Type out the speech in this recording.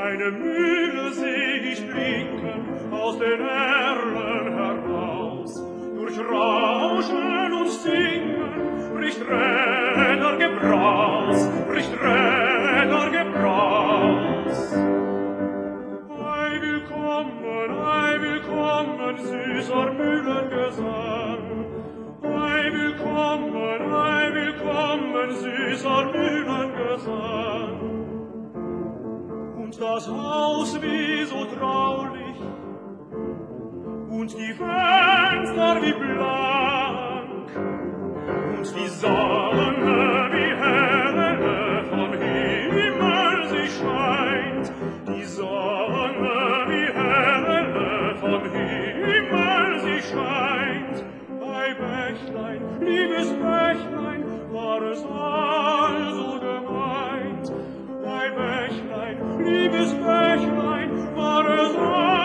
Eine Mühle seh ich blinken aus den Erlen heraus. Durch Rauschen und Singen bricht Rädergebraus, bricht Rädergebraus. Ei, willkommen, süßer Mühlengesang. Ei, willkommen, süßer Mühlengesang. Und das Haus wie so traulich, und die Fenster wie blank, und die Sonne wie helle vom Himmel sie scheint, die Sonne wie helle vom Himmel sie scheint. Ei, Bächlein, liebes Bächlein, war es also gemeint? Ei, Bächlein, liebes Bächlein, war es